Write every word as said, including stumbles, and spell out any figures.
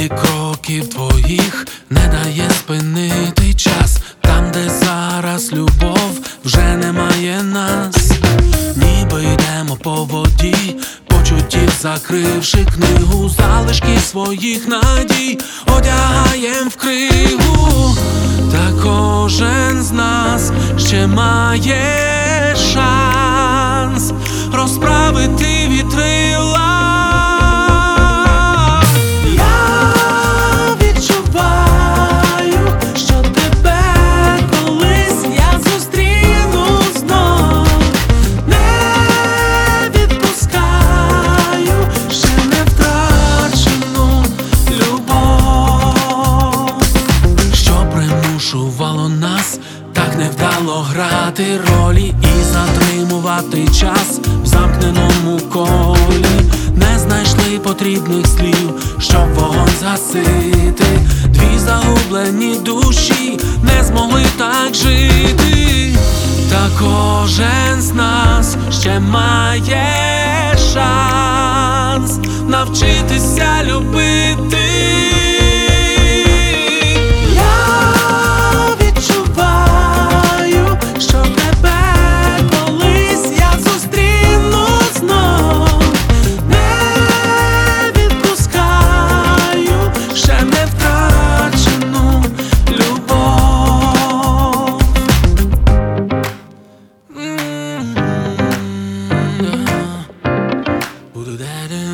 звуки кроків твоїх не дає спинити час. Там, де зараз любов, вже немає нас. Ніби йдемо по воді, почуттів закривши книгу, залишки своїх надій одягаєм в кригу. Та кожен з нас ще має шанс розправити вітрила. Нас так невдало грати ролі і затримувати час в замкненому колі. Не знайшли потрібних слів, щоб вогонь загасити. Дві загублені душі не змогли так жити. Та кожен з нас ще має шанс навчитися любити. Budu